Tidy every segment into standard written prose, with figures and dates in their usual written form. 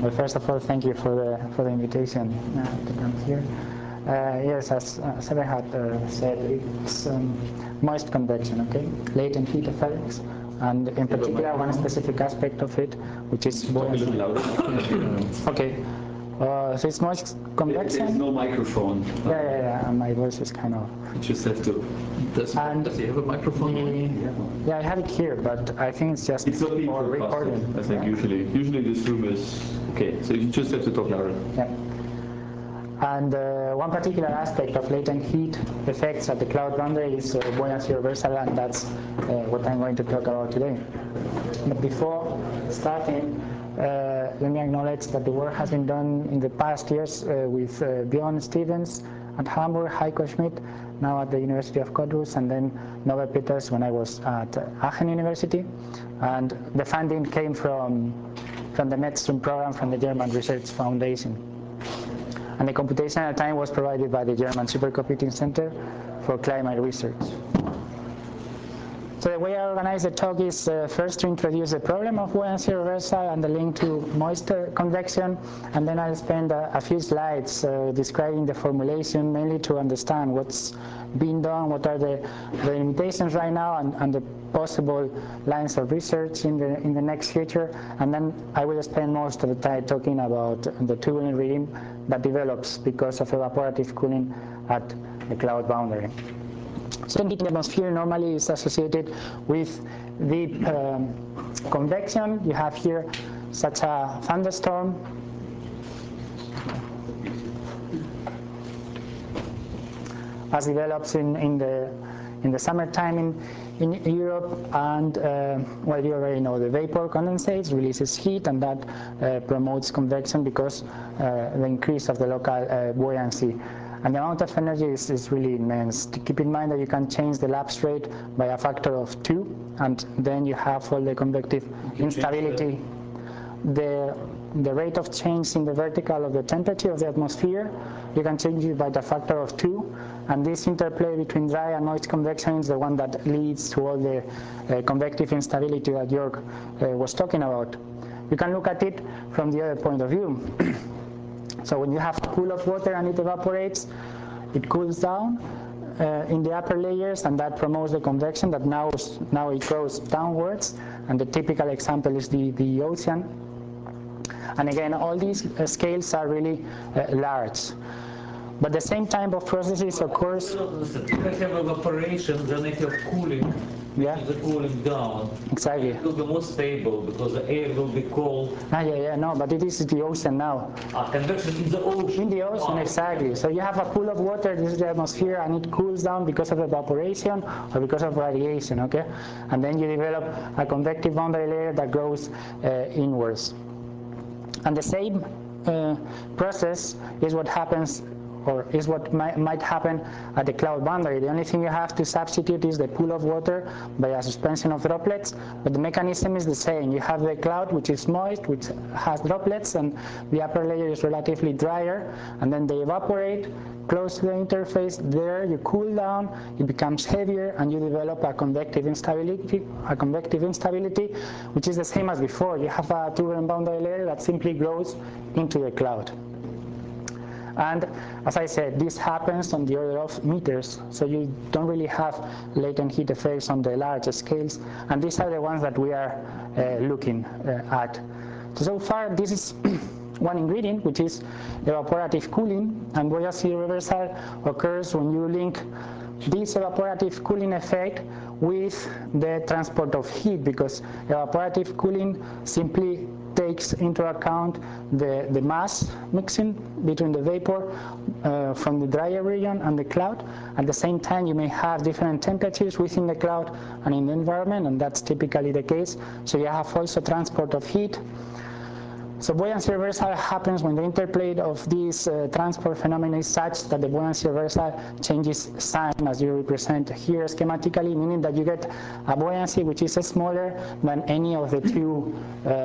Well, first of all, thank you for the invitation to come here. Yes, as Sebe had said, it's moist convection, okay? Latent heat effects, and in particular one specific aspect of it, which is buoyancy. Okay. So it's moist convection. There's no microphone. Yeah, and my voice is kind of. You just have to. Does he have a microphone? Yeah, I have it here, but I think it's just for recording. I think usually this room is okay. So you just have to talk louder. Yeah. And one particular aspect of latent heat effects at the cloud boundary is buoyancy reversal, and that's what I'm going to talk about today. But before starting, let me acknowledge that the work has been done in the past years with Björn Stevens at Hamburg, Heiko Schmidt, now at the University of Cottbus, and then Nobel Peters when I was at Aachen University. And the funding came from the Medstream program from the German Research Foundation. And the computation at the time was provided by the German Supercomputing Center for Climate Research. So the way I organize the talk is first to introduce the problem of buoyancy reversal and the link to moisture convection, and then I'll spend a few slides describing the formulation, mainly to understand what's being done, what are the limitations right now, and the possible lines of research in the next future. And then I will spend most of the time talking about the turbulent regime that develops because of evaporative cooling at the cloud boundary. So heat in the atmosphere normally is associated with deep convection. You have here such a thunderstorm. As develops in the summertime in Europe, and well, you already know the vapor condensates, releases heat, and that promotes convection because the increase of the local buoyancy. And the amount of energy is really immense. To keep in mind that you can change the lapse rate by a factor of 2, and then you have all the convective instability. The rate of change in the vertical of the temperature of the atmosphere, you can change it by the factor of 2, and this interplay between dry and moist convection is the one that leads to all the convective instability that Jörg was talking about. You can look at it from the other point of view. So when you have a pool of water and it evaporates, it cools down in the upper layers, and that promotes the convection that now it goes downwards, and the typical example is the ocean. And again, all these scales are really large. But the same type of processes occurs. If I have evaporation, then I have cooling. Yeah. The cooling down. Exactly. It will be more stable because the air will be cold. No, but it is the ocean now. Convection in the ocean. In the ocean, exactly. So you have a pool of water, this is the atmosphere, and it cools down because of evaporation or because of radiation, okay? And then you develop a convective boundary layer that goes inwards. And the same process is what happens, or is what might happen at the cloud boundary. The only thing you have to substitute is the pool of water by a suspension of droplets, but the mechanism is the same. You have the cloud, which is moist, which has droplets, and the upper layer is relatively drier, and then they evaporate close to the interface. There you cool down, it becomes heavier, and you develop a convective instability, which is the same as before. You have a turbulent boundary layer that simply grows into the cloud. And as I said, this happens on the order of meters, so you don't really have latent heat effects on the larger scales, and these are the ones that we are looking at. So far, this is one ingredient, which is evaporative cooling, and buoyancy reversal occurs when you link this evaporative cooling effect with the transport of heat, because evaporative cooling simply takes into account the mass mixing between the vapor from the drier region and the cloud. At the same time, you may have different temperatures within the cloud and in the environment, and that's typically the case. So you have also transport of heat. So buoyancy reversal happens when the interplay of this transport phenomenon is such that the buoyancy reversal changes sign, as you represent here schematically, meaning that you get a buoyancy which is smaller than any of the two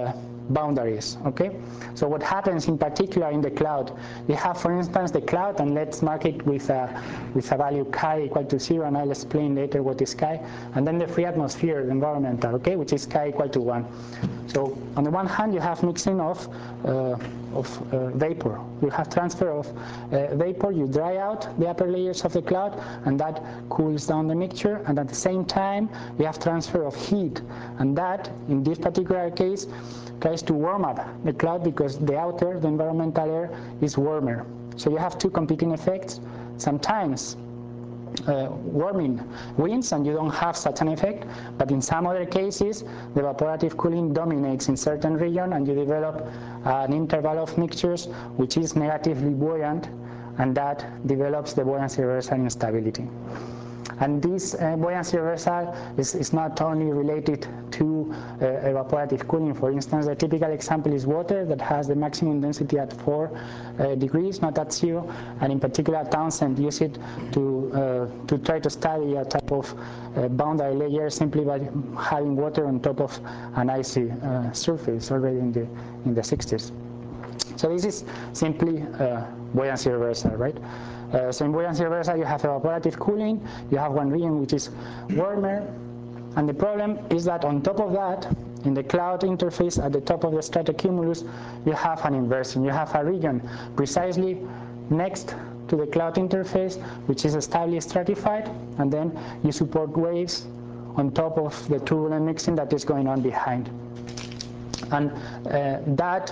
boundaries, okay? So what happens in particular in the cloud, you have, for instance, the cloud, and let's mark it with a value chi equal to 0, and I'll explain later what is chi, and then the free atmosphere, the environmental, okay, which is chi equal to 1. So on the one hand, you have mixing of vapor. You have transfer of vapor, you dry out the upper layers of the cloud, and that cools down the mixture, and at the same time, you have transfer of heat, and that, in this particular case, tries to warm up the cloud because the outer, the environmental air, is warmer. So you have two competing effects. Sometimes warming wins and you don't have such an effect, but in some other cases the evaporative cooling dominates in certain region and you develop an interval of mixtures which is negatively buoyant, and that develops the buoyancy reversal instability. And this buoyancy reversal is not only related to evaporative cooling. For instance, the typical example is water that has the maximum density at 4 degrees, not at 0. And in particular, Townsend used it to try to study a type of boundary layer simply by having water on top of an icy surface already in the 60s. So this is simply buoyancy reversal, right? So in buoyancy reversal, you have evaporative cooling, you have one region which is warmer, and the problem is that on top of that, in the cloud interface at the top of the stratocumulus, you have an inversion. You have a region precisely next to the cloud interface, which is stably stratified, and then you support waves on top of the turbulent mixing that is going on behind. And that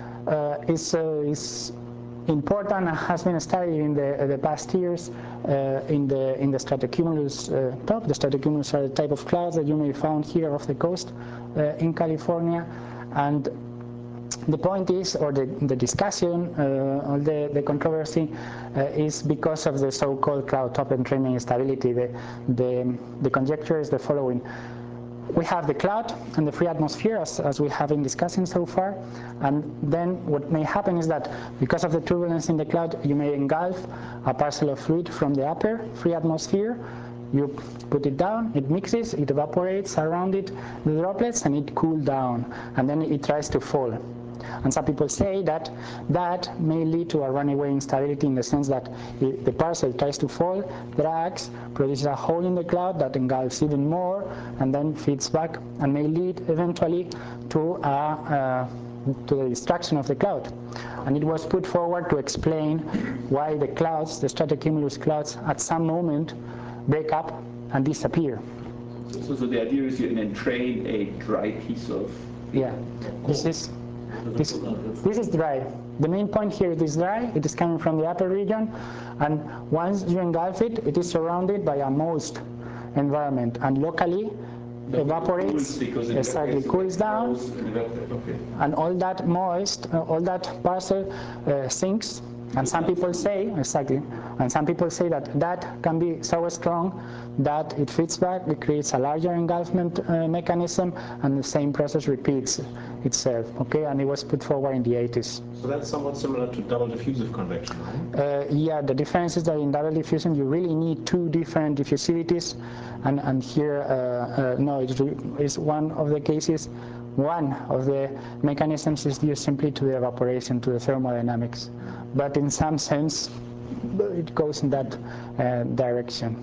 is important and has been studied in the past years in the stratocumulus top. The stratocumulus are the type of clouds that you may find here off the coast in California. And the point is, or the discussion, or the controversy is because of the so-called cloud top entrainment instability. The conjecture is the following. We have the cloud and the free atmosphere as we have been discussing so far, and then what may happen is that because of the turbulence in the cloud, you may engulf a parcel of fluid from the upper free atmosphere. You put it down, it mixes, it evaporates around it, the droplets, and it cools down, and then it tries to fall. And some people say that that may lead to a runaway instability in the sense that the parcel tries to fall, drags, produces a hole in the cloud that engulfs even more, and then feeds back, and may lead eventually to the destruction of the cloud. And it was put forward to explain why the clouds, the stratocumulus clouds, at some moment break up and disappear. So the idea is you entrain a dry piece of... Yeah, this is dry. The main point here, it is dry, it is coming from the upper region, and once you engulf it, it is surrounded by a moist environment, and locally evaporates, exactly, cools down, and all that moist, all that parcel sinks. And some people say, exactly, and some people say that that can be so strong that it feeds back, it creates a larger engulfment mechanism, and the same process repeats itself, okay? And it was put forward in the 80s. So that's somewhat similar to double diffusive convection, right? Yeah, the difference is that in double diffusion you really need two different diffusivities, and here, no, it is one of the cases. One of the mechanisms is due simply to the evaporation, to the thermodynamics. But in some sense, it goes in that direction.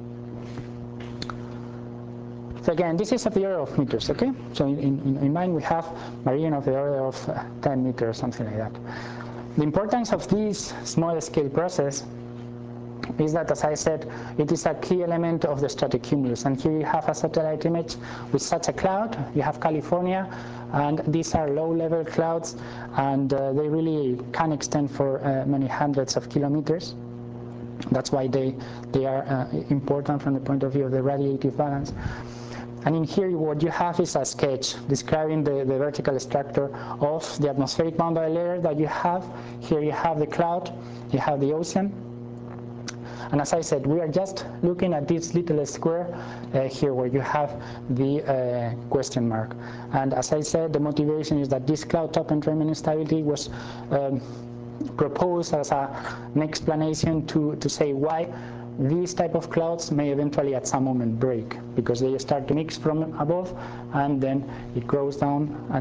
So again, this is of the order of meters, okay? So in mind we have a region of the order of 10 meters, something like that. The importance of this small scale process is that, as I said, it is a key element of the stratocumulus. And here you have a satellite image with such a cloud. You have California, and these are low-level clouds, and they really can extend for many hundreds of kilometers. That's why they are important from the point of view of the radiative balance. And in here, what you have is a sketch describing the vertical structure of the atmospheric boundary layer that you have. Here you have the cloud, you have the ocean. And as I said, we are just looking at this little square here where you have the question mark. And as I said, the motivation is that this cloud top entrainment instability was proposed as an explanation to say why these type of clouds may eventually at some moment break, because they start to mix from above and then it goes down and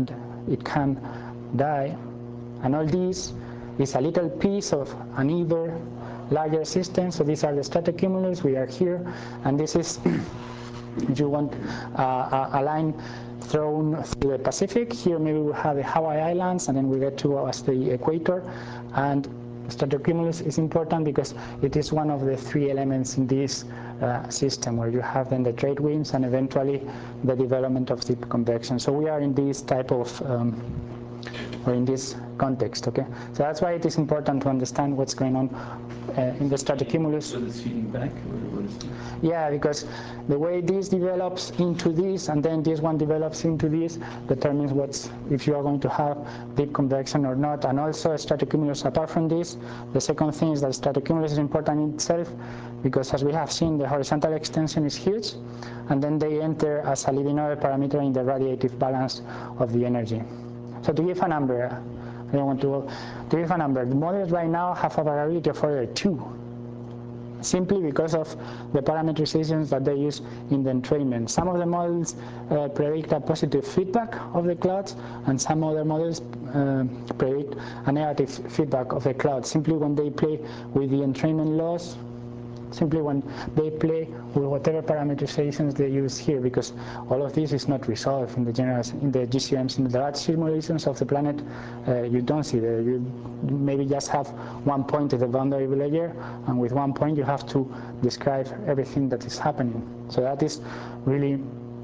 it can die. And all this is a little piece of an ever larger system. So these are the stratocumulus. We are here, and this is, if you want, a line thrown through the Pacific. Here maybe we have the Hawaii Islands, and then we get towards the equator. And stratocumulus is important because it is one of the three elements in this system, where you have then the trade winds and eventually the development of deep convection. So we are in this type of or in this context, okay? So that's why it is important to understand what's going on in the stratocumulus. So it's feeding back? Yeah, because the way this develops into this and then this one develops into this determines if you are going to have deep convection or not. And also stratocumulus, apart from this, the second thing is that stratocumulus is important in itself because, as we have seen, the horizontal extension is huge, and then they enter as a leading order parameter in the radiative balance of the energy. So to give a number, I don't want to give a number. The models right now have a variability of order 2, simply because of the parameterizations that they use in the entrainment. Some of the models predict a positive feedback of the clouds, and some other models predict a negative feedback of the clouds, simply when they play with the entrainment laws, simply when they play with whatever parameterizations they use here, because all of this is not resolved in the GCMs. In the large simulations of the planet, you don't see that. You maybe just have one point at the boundary layer, and with one point you have to describe everything that is happening. So that is really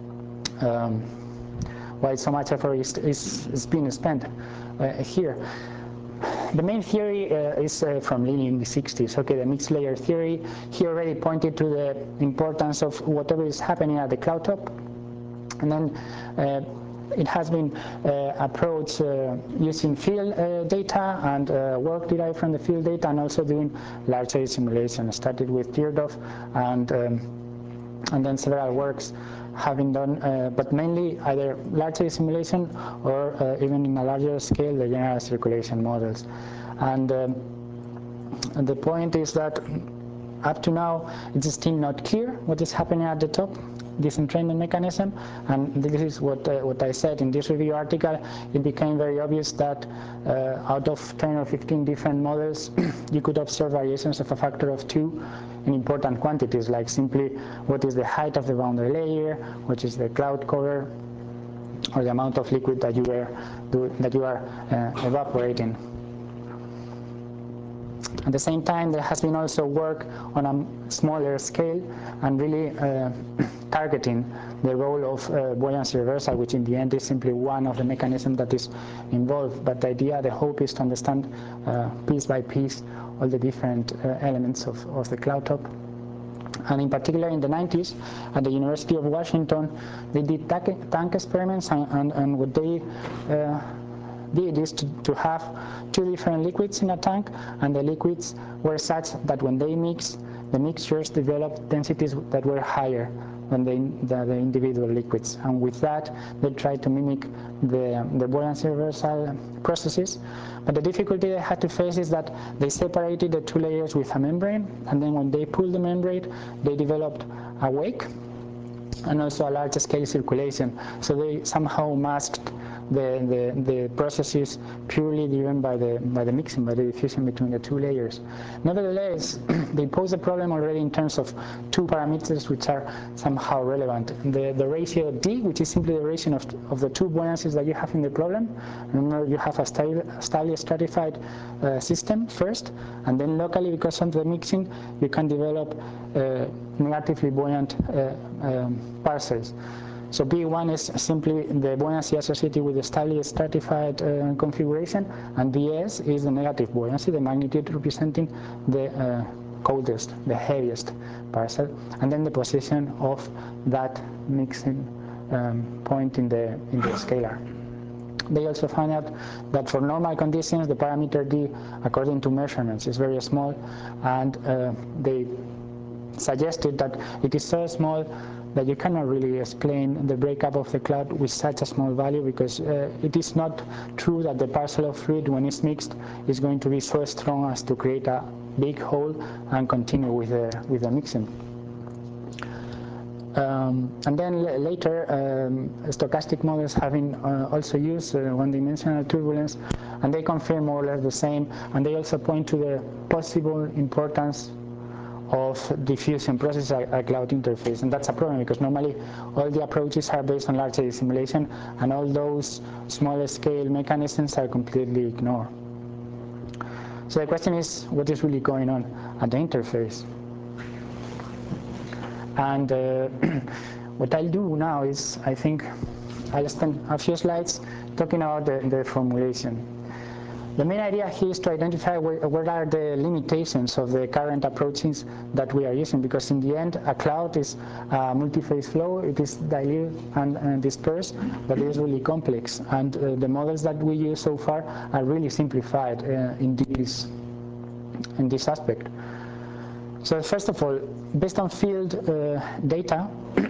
why so much effort is being spent here. The main theory is from Lilly in the 60s, okay, the mixed layer theory. He already pointed to the importance of whatever is happening at the cloud top. And then it has been approached using field data and work derived from the field data, and also doing large area simulation. It started with Teardorf and then several works have been done, but mainly either large area simulation or even in a larger scale, the general circulation models. And the point is that up to now, it's still not clear what is happening at the top, this entrainment mechanism. And this is what I said in this review article. It became very obvious that out of 10 or 15 different models, you could observe variations of a factor of 2 in important quantities, like simply what is the height of the boundary layer, what is the cloud cover, or the amount of liquid that you are evaporating. At the same time, there has been also work on a smaller scale and really targeting the role of buoyancy reversal, which in the end is simply one of the mechanisms that is involved. But the hope is to understand piece by piece all the different elements of the cloud top. And in particular, in the 90s, at the University of Washington, they did tank experiments, and what they did is to have 2 different liquids in a tank, and the liquids were such that when they mix, the mixtures developed densities that were higher than the individual liquids. And with that, they tried to mimic the buoyancy reversal processes. But the difficulty they had to face is that they separated the 2 layers with a membrane, and then when they pulled the membrane, they developed a wake and also a large scale circulation. So they somehow masked the processes purely driven by the mixing, by the diffusion between the 2 layers. Nevertheless, they pose a problem already in terms of 2 parameters which are somehow relevant. The ratio D, which is simply the ratio of the 2 buoyancies that you have in the problem. Remember, you have a stably stratified system first, and then locally, because of the mixing, you can develop negatively buoyant parcels. So B1 is simply the buoyancy associated with the stably stratified configuration, and BS is the negative buoyancy, the magnitude representing the coldest, the heaviest parcel, and then the position of that mixing point in the scalar. They also found out that for normal conditions, the parameter D, according to measurements, is very small, and they suggested that it is so small that you cannot really explain the breakup of the cloud with such a small value, because it is not true that the parcel of fluid, when it's mixed, is going to be so strong as to create a big hole and continue with the mixing. And then later, stochastic models have been also used one-dimensional turbulence, and they confirm more or less the same, and they also point to the possible importance of diffusion process at cloud interface. And that's a problem because normally all the approaches are based on large scale simulation, and all those smaller scale mechanisms are completely ignored. So the question is, what is really going on at the interface? And what I'll do now is, I think I'll spend a few slides talking about the formulation. The main idea here is to identify what are the limitations of the current approaches that we are using, because in the end a cloud is a multi-phase flow. It is dilute and dispersed, but it is really complex, and the models that we use so far are really simplified in this aspect. So first of all, based on field data,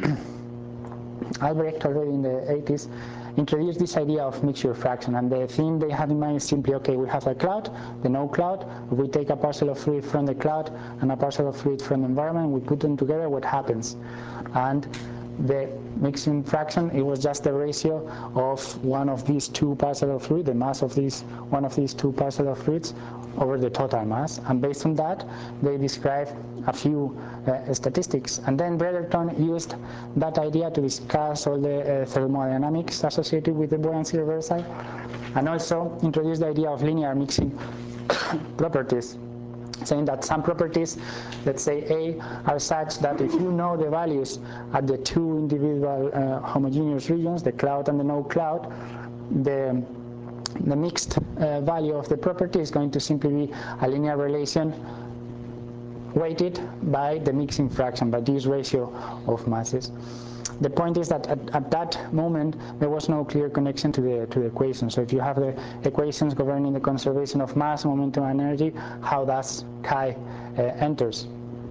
Albrecht already in the 80s introduced this idea of mixture fraction, and the thing they had in mind is simply, okay, we have a cloud, the no cloud, we take a parcel of fluid from the cloud and a parcel of fluid from the environment, we put them together, what happens? And the mixing fraction, it was just the ratio of one of these two parcels of fluid, the mass of one of these two parcels of fluids over the total mass, and based on that they describe a few statistics. And then Brotherton used that idea to discuss all the thermodynamics associated with the buoyancy reversal, and also introduced the idea of linear mixing properties, saying that some properties, let's say A, are such that if you know the values at the two individual homogeneous regions, the cloud and the no cloud, the mixed value of the property is going to simply be a linear relation weighted by the mixing fraction, by this ratio of masses. The point is that at that moment there was no clear connection to the equation. So if you have the equations governing the conservation of mass, momentum, and energy, how does chi enters?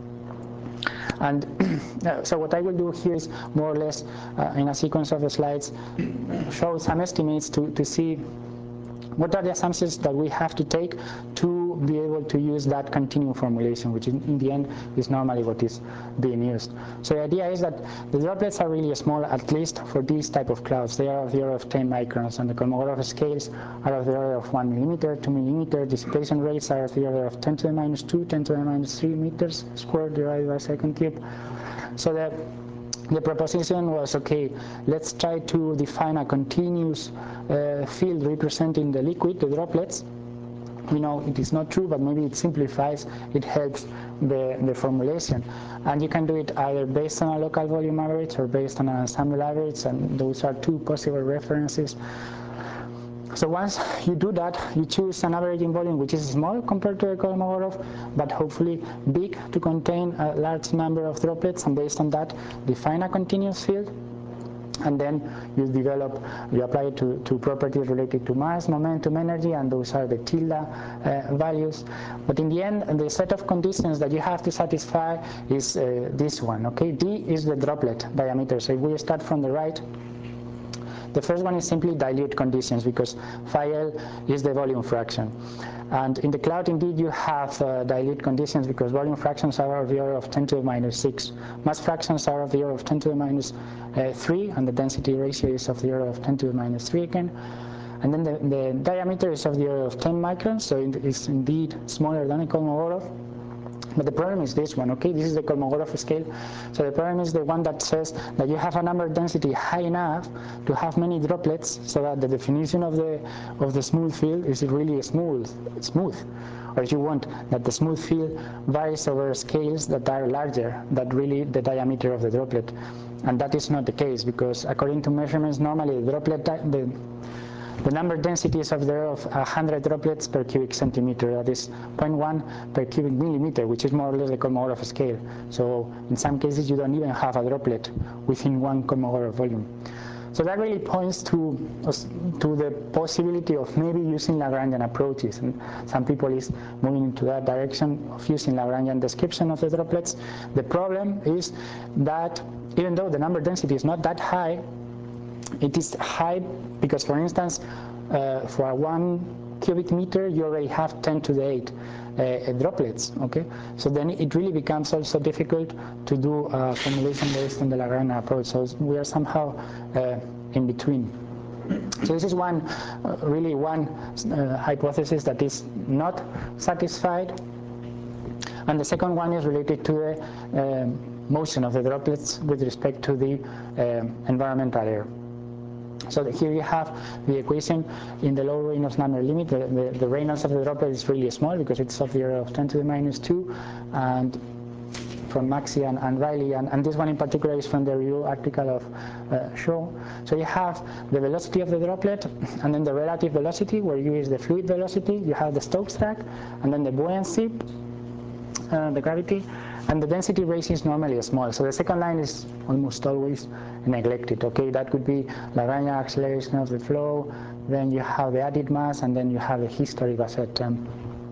And so what I will do here is more or less in a sequence of the slides show some estimates to see what are the assumptions that we have to take to be able to use that continuum formulation, which in the end is normally what is being used. So the idea is that the droplets are really small, at least for these type of clouds. They are of the order of 10 microns, and the Kolmogorov scales are of the order of 1 millimeter, 2 millimeter. Dissipation rates are of the order of 10 to the minus 2, 10 to the minus 3 meters squared divided by second cube. So the proposition was, okay, let's try to define a continuous field representing the liquid, the droplets. We know it is not true, but maybe it simplifies, it helps the formulation. And you can do it either based on a local volume average or based on an ensemble average, and those are two possible references. So once you do that, you choose an averaging volume which is small compared to the Kolmogorov, but hopefully big to contain a large number of droplets, and based on that define a continuous field. And then you apply it to properties related to mass, momentum, energy, and those are the tilde values. But in the end, the set of conditions that you have to satisfy is this one, okay? D is the droplet diameter. So if we start from the right, the first one is simply dilute conditions, because phi L is the volume fraction. And in the cloud, indeed, you have dilute conditions because volume fractions are of the order of 10 to the minus 6. Mass fractions are of the order of 10 to the minus 3, and the density ratio is of the order of 10 to the minus 3 again. And then the diameter is of the order of 10 microns, so it's indeed smaller than a Kolmogorov. But the problem is this one, okay? This is the Kolmogorov scale. So the problem is the one that says that you have a number density high enough to have many droplets, so that the definition of the smooth field is really smooth. Or if you want, that the smooth field varies over scales that are larger than really the diameter of the droplet. And that is not the case, because according to measurements, normally the droplet the number density is of the order of 100 droplets per cubic centimeter. That is 0.1 per cubic millimeter, which is more or less the Kolmogorov scale. So in some cases you don't even have a droplet within one Kolmogorov volume. So that really points to the possibility of maybe using Lagrangian approaches, and some people is moving into that direction of using Lagrangian description of the droplets. The problem is that even though the number density is not that high, it is high because, for instance, for one cubic meter, you already have 10 to the 8 droplets, okay? So then it really becomes also difficult to do a formulation based on the Lagrangian approach. So we are somehow in between. So this is one hypothesis that is not satisfied. And the second one is related to the motion of the droplets with respect to the environmental air. So here you have the equation in the low Reynolds number limit. The Reynolds of the droplet is really small because it's of the order of 10 to the minus 2, and from Maxey and Riley, and this one in particular is from the review article of Shaw. So you have the velocity of the droplet, and then the relative velocity, where U is the fluid velocity. You have the Stokes drag, and then the buoyancy, the gravity, and the density ratio is normally small. So the second line is almost always neglected. Okay, that could be Lagrangian acceleration of the flow. Then you have the added mass, and then you have the history Basset term.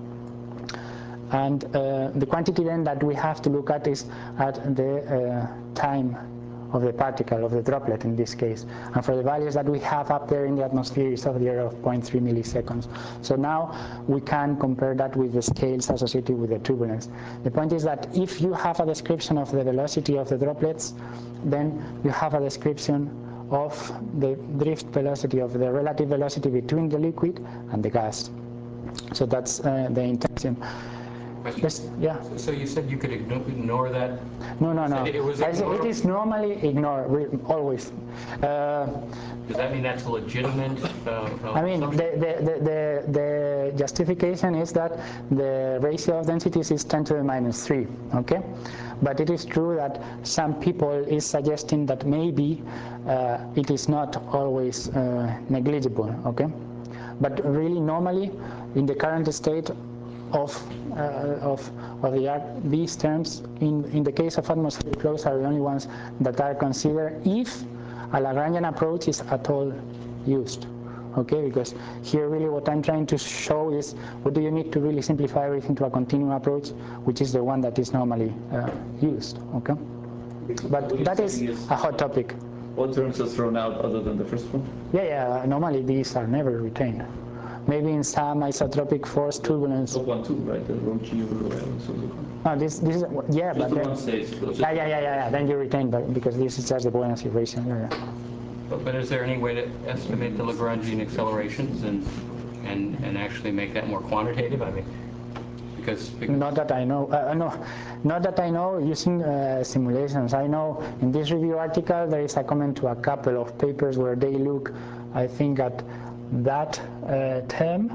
And the quantity then that we have to look at is at the time of the particle, of the droplet in this case. And for the values that we have up there in the atmosphere is of the order of 0.3 milliseconds. So now we can compare that with the scales associated with the turbulence. The point is that if you have a description of the velocity of the droplets, then you have a description of the drift velocity, of the relative velocity between the liquid and the gas. So that's the intention. Yes, yeah. So you said you could ignore that? No. It is normally ignored, always. Does that mean that's legitimate? I mean, the justification is that the ratio of densities is 10 to the minus 3, okay? But it is true that some people is suggesting that maybe it is not always negligible, okay? But really, normally, in the current state of the art, these terms in the case of atmospheric flows are the only ones that are considered if a Lagrangian approach is at all used, okay? Because here really what I'm trying to show is what do you need to really simplify everything to a continuum approach, which is the one that is normally used, okay? But that is a hot topic. What terms are thrown out other than the first one? Yeah, normally these are never retained. Maybe in some isotropic force turbulence. Top one too, right? The rho G over rho L and so on. No, this is yeah, just but the then, one stays. yeah. Then you retain, but because this is just the buoyancy ratio. Yeah. But is there any way to estimate the Lagrangian accelerations and actually make that more quantitative? I mean, because not that I know. Not that I know using simulations. I know in this review article there is a comment to a couple of papers where they look, I think, at that term,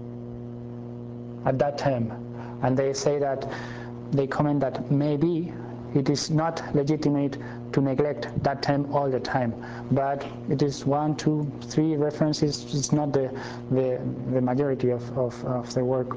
and they say that they comment that maybe it is not legitimate to neglect that term all the time, but it is 1, 2, 3 references. It's not the majority of the work.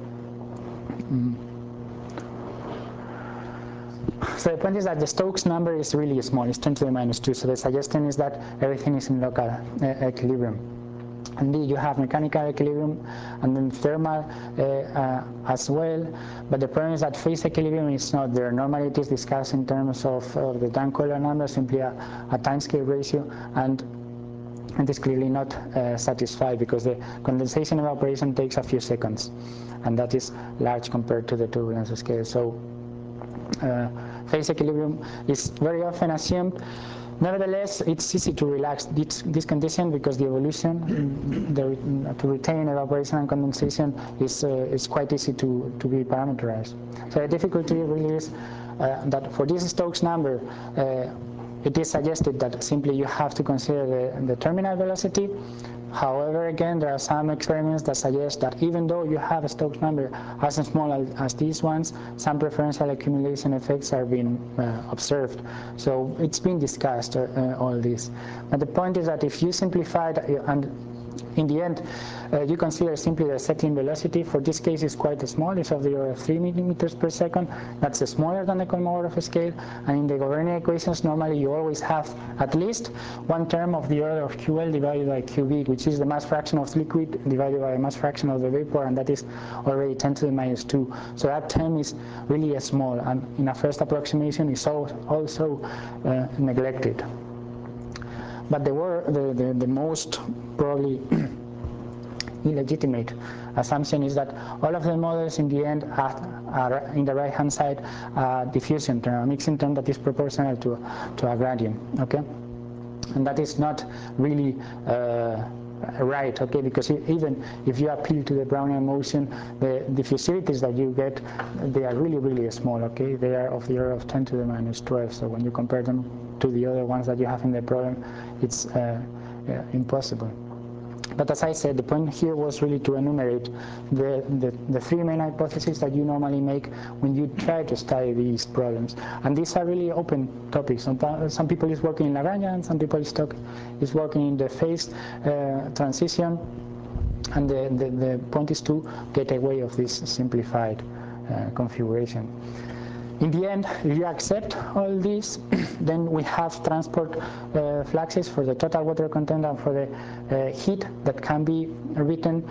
So the point is that the Stokes number is really small. It's 10 to the minus 2. So the suggestion is that everything is in local equilibrium. Indeed, you have mechanical equilibrium and then thermal as well, but the problem is that phase equilibrium is not there. Normally it is discussed in terms of the Dunn-Keuler number, simply a timescale ratio, and it is clearly not satisfied because the condensation evaporation takes a few seconds, and that is large compared to the turbulence scale. So phase equilibrium is very often assumed. Nevertheless, it's easy to relax this condition because the evolution to retain evaporation and condensation is quite easy to be parameterized. So the difficulty really is that for this Stokes number, it is suggested that simply you have to consider the terminal velocity. However, again, there are some experiments that suggest that even though you have a Stokes number as small as these ones, some preferential accumulation effects are being observed. So it's been discussed, all this. But the point is that if you simplify it, and in the end, you consider simply the settling velocity. For this case, it's quite small. It's of the order of 3 millimeters per second. That's smaller than the Kolmogorov scale. And in the Governing equations, normally you always have at least one term of the order of QL divided by QB, which is the mass fraction of liquid divided by the mass fraction of the vapor, and that is already 10 to the minus 2. So that term is really small, and in a first approximation is also neglected. But the most probably illegitimate assumption is that all of the models in the end are in the right hand side diffusion term, a mixing term that is proportional to a gradient, okay? And that is not really right, okay, because even if you appeal to the Brownian motion, the diffusivities that you get, they are really, really small, okay? They are of the order of 10 to the minus 12, so when you compare them to the other ones that you have in the problem, it's impossible. But as I said, the point here was really to enumerate the three main hypotheses that you normally make when you try to study these problems. And these are really open topics. Some people is working in Lagrangian, some people is working in the phase transition. And the point is to get away of this simplified configuration. In the end, if you accept all this, then we have transport fluxes for the total water content and for the heat that can be written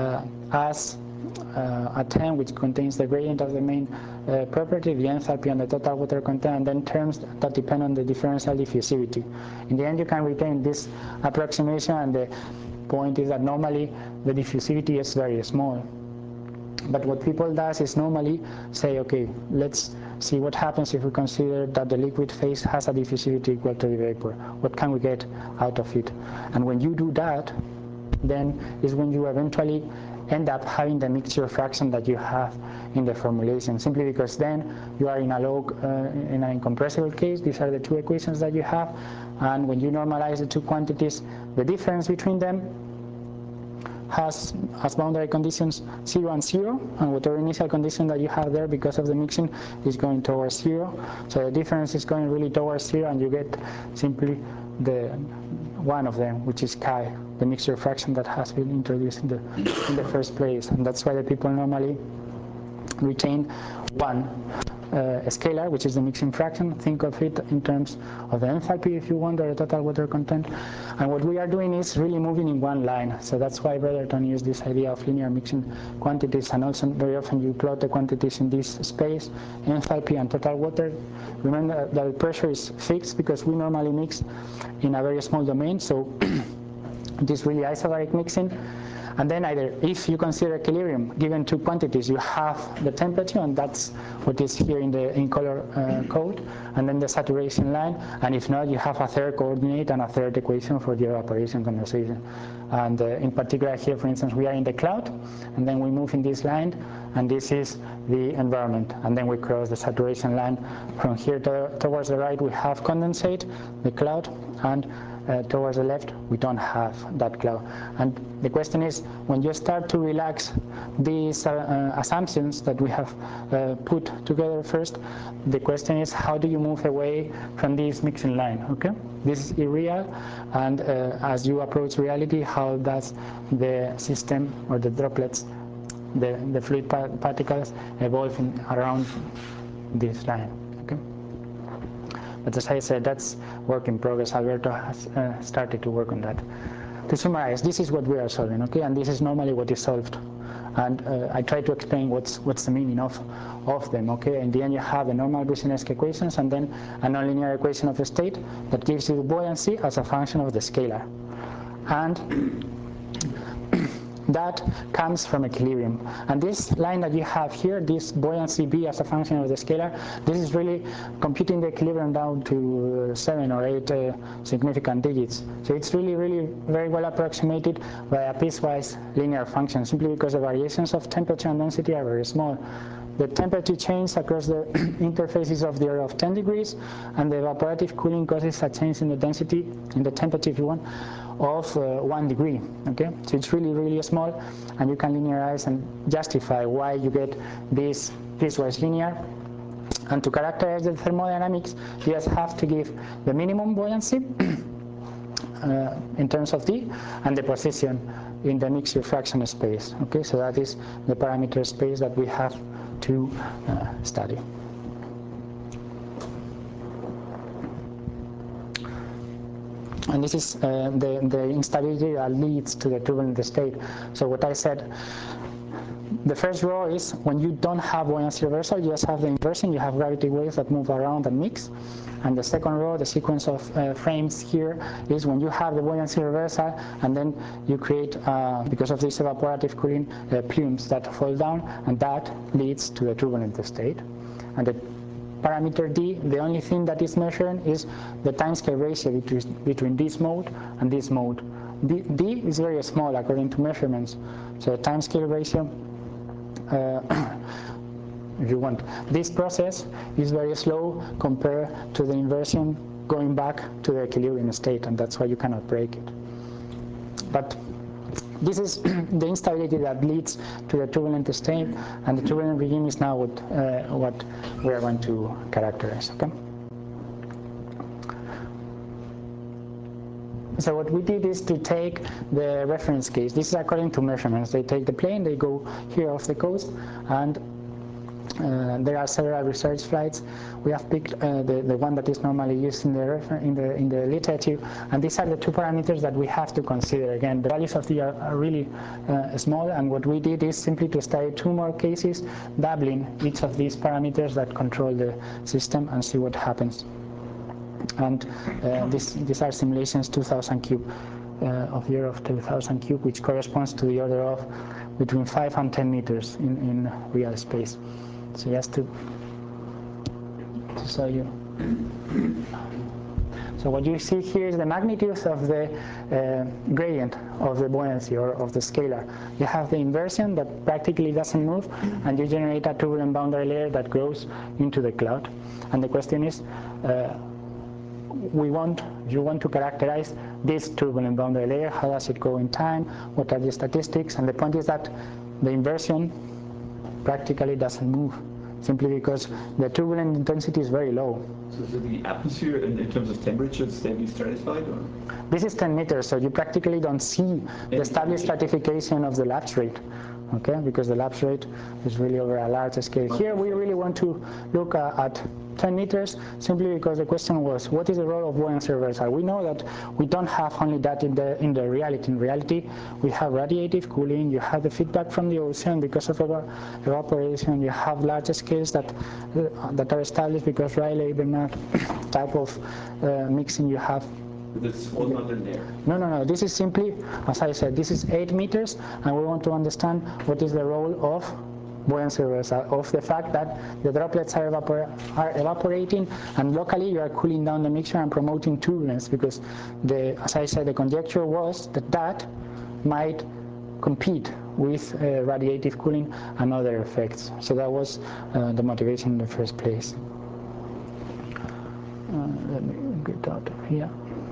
as a term which contains the gradient of the main property, the enthalpy and the total water content, and then terms that depend on the differential diffusivity. In the end, you can retain this approximation, and the point is that normally the diffusivity is very small. But what people does is normally say, okay, let's see what happens if we consider that the liquid phase has a diffusivity equal to the vapor. What can we get out of it? And when you do that, then is when you eventually end up having the mixture fraction that you have in the formulation, simply because then you are in a in an incompressible case. These are the two equations that you have, and when you normalize the two quantities, the difference between them has as boundary conditions 0 and 0, and whatever initial condition that you have there because of the mixing is going towards 0. So the difference is going really towards 0, and you get simply the one of them, which is chi, the mixture fraction that has been introduced in the first place. And that's why the people normally retain one scalar, which is the mixing fraction. Think of it in terms of the enthalpy, if you want, or the total water content. And what we are doing is really moving in one line. So that's why Brotherton used this idea of linear mixing quantities, and also very often you plot the quantities in this space, enthalpy and total water. Remember that the pressure is fixed because we normally mix in a very small domain, so it is really isobaric mixing. And then either, if you consider equilibrium, given two quantities, you have the temperature, and that's what is here in color code, and then the saturation line. And if not, you have a third coordinate and a third equation for the evaporation condensation. And in particular here, for instance, we are in the cloud, and then we move in this line, and this is the environment. And then we cross the saturation line. From here towards the right, we have condensate, the cloud, and towards the left, we don't have that cloud. And the question is, when you start to relax these assumptions that we have put together first, the question is, how do you move away from this mixing line? Okay, this is irreal, and as you approach reality, how does the system or the droplets, the fluid particles, evolve around this line? Okay. But as I said, that's work in progress. Alberto has started to work on that. To summarize, this is what we are solving, okay? And this is normally what is solved. And I try to explain what's the meaning of them, okay? In the end, you have the normal Brzezinski equations and then a nonlinear equation of the state that gives you buoyancy as a function of the scalar. And that comes from equilibrium. And this line that you have here, this buoyancy B as a function of the scalar, this is really computing the equilibrium down to 7 or 8 significant digits. So it's really very well approximated by a piecewise linear function, simply because the variations of temperature and density are very small. The temperature change across the interfaces of the order of 10 degrees, and the evaporative cooling causes a change in the density, in the temperature if you want, of 1 degree, okay? So it's really small, and you can linearize and justify why you get this piecewise linear. And to characterize the thermodynamics, you just have to give the minimum buoyancy in terms of D, and the position in the mixture fraction space, okay? So that is the parameter space that we have to study. And this is the instability that leads to the turbulent state. So what I said, the first row is when you don't have buoyancy reversal, you just have the inversion, you have gravity waves that move around and mix. And the second row, the sequence of frames here, is when you have the buoyancy reversal, and then you create, because of this evaporative cooling, plumes that fall down, and that leads to the turbulent state. And the parameter D, the only thing that is measured is the timescale ratio between this mode and this mode. D is very small according to measurements, so the timescale ratio, if you want, this process is very slow compared to the inversion going back to the equilibrium state, and that's why you cannot break it. But this is the instability that leads to the turbulent state, and the turbulent regime is now what we are going to characterize. Okay. So what we did is to take the reference case. This is according to measurements. They take the plane, they go here off the coast, and there are several research flights. We have picked the one that is normally used in the literature, and these are the two parameters that we have to consider. Again, the values of the are really small, and what we did is simply to study two more cases, doubling each of these parameters that control the system, and see what happens. And these are simulations 2000 cube of year of 2000 cube, which corresponds to the order of between 5 and 10 meters in real space. So just to show you. So what you see here is the magnitude of the gradient of the buoyancy or of the scalar. You have the inversion that practically doesn't move, and you generate a turbulent boundary layer that grows into the cloud. And the question is, you want to characterize this turbulent boundary layer. How does it go in time? What are the statistics? And the point is that the inversion practically doesn't move, simply because the turbulent intensity is very low. So the atmosphere in terms of temperature is stably stratified? Or? This is 10 meters, so you practically don't see the stable stratification of the lapse rate. Okay, because the lapse rate is really over a large scale. Here we really want to look at 10 meters, simply because the question was, what is the role of buoyancy reversal? We know that we don't have only that in the reality. In reality, we have radiative cooling, you have the feedback from the ocean because of evaporation, you have large scales that are established because Rayleigh-Bénard type of mixing you have. This is all not in there. No. This is simply, as I said, this is 8 meters, and we want to understand what is the role of buoyancy reversal, of the fact that the droplets are evaporating, and locally you are cooling down the mixture and promoting turbulence, because as I said, the conjecture was that might compete with radiative cooling and other effects. So that was the motivation in the first place. Let me get out of here.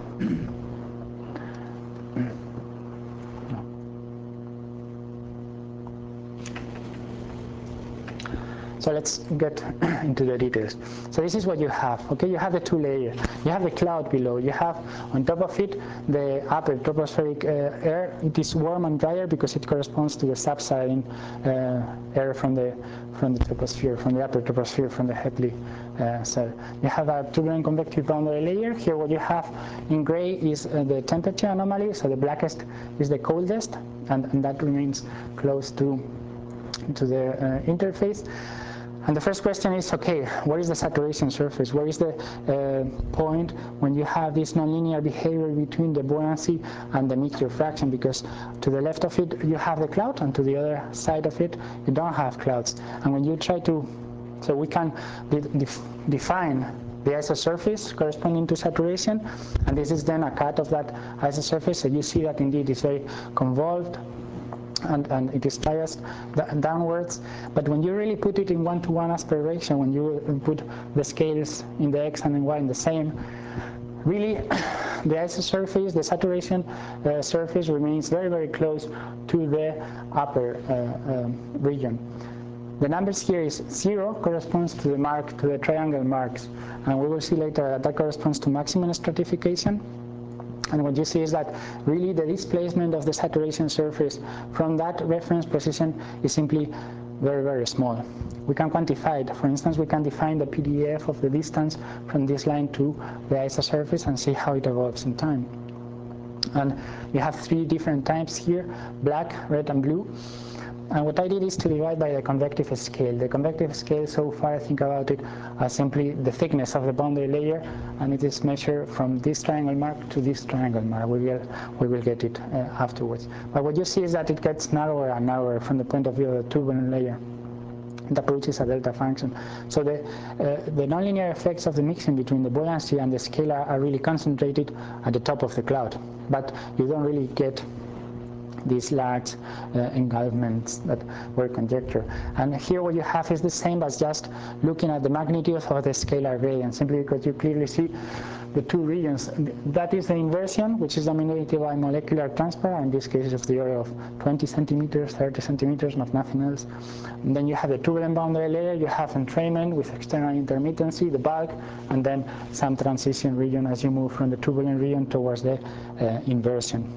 So let's get into the details. So this is what you have. Okay, you have the two layers. You have the cloud below. You have on top of it the upper tropospheric air. It is warm and drier because it corresponds to the subsiding air from the troposphere, from the upper troposphere, from the Heppley cell. You have a turbulent convective boundary layer. Here what you have in gray is the temperature anomaly. So the blackest is the coldest, and that remains close to the interface. And the first question is, okay, where is the saturation surface? Where is the point when you have this nonlinear behavior between the buoyancy and the mixture fraction? Because to the left of it you have the cloud, and to the other side of it you don't have clouds. And when you try to, so we can define the isosurface corresponding to saturation, and this is then a cut of that isosurface. So you see that indeed it's very convolved, and it is biased downwards. But when you really put it in one-to-one aspiration, when you put the scales in the X and in Y in the same, really the isosurface, the saturation surface remains very, very close to the upper region. The numbers here is 0 corresponds to the mark, to the triangle marks, and we will see later that corresponds to maximum stratification. And what you see is that really the displacement of the saturation surface from that reference position is simply very, very small. We can quantify it. For instance, we can define the PDF of the distance from this line to the isosurface and see how it evolves in time. And you have 3 different types here, black, red, and blue. And what I did is to divide by the convective scale. The convective scale, so far, think about it as simply the thickness of the boundary layer, and it is measured from this triangle mark to this triangle mark. We will get it afterwards. But what you see is that it gets narrower and narrower from the point of view of the turbulent layer. It approaches a delta function. So the nonlinear effects of the mixing between the buoyancy and the scalar are really concentrated at the top of the cloud, but you don't really get these large engulfments that were conjectured. And here what you have is the same as just looking at the magnitude of the scalar gradient, simply because you clearly see the two regions. That is the inversion, which is dominated by molecular transport, in this case of the order of 20 centimeters, 30 centimeters, nothing else. And then you have the turbulent boundary layer, you have entrainment with external intermittency, the bulk, and then some transition region as you move from the turbulent region towards the inversion.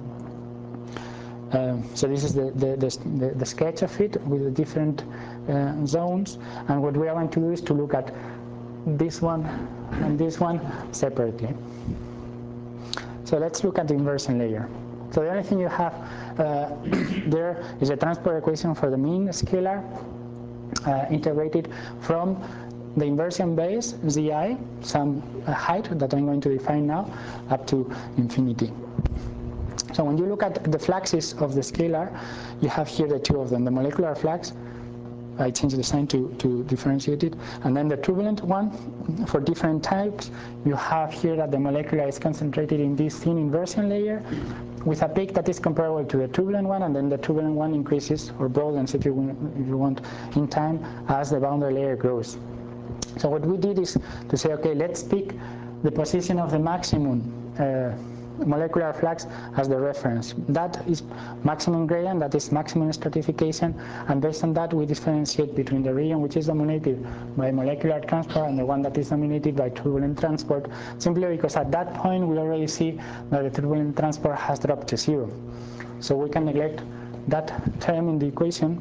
So this is the sketch of it with the different zones, and what we are going to do is to look at this one and this one separately. So let's look at the inversion layer. So the only thing you have there is a transport equation for the mean scalar integrated from the inversion base, Zi, some height that I'm going to define now, up to infinity. So when you look at the fluxes of the scalar, you have here the two of them, the molecular flux. I changed the sign to differentiate it. And then the turbulent one, for different types, you have here that the molecular is concentrated in this thin inversion layer with a peak that is comparable to the turbulent one, and then the turbulent one increases or broadens, if you want, in time as the boundary layer grows. So what we did is to say, okay, let's pick the position of the maximum molecular flux as the reference. That is maximum gradient, that is maximum stratification, and based on that we differentiate between the region which is dominated by molecular transport and the one that is dominated by turbulent transport, simply because at that point we already see that the turbulent transport has dropped to zero. So we can neglect that term in the equation.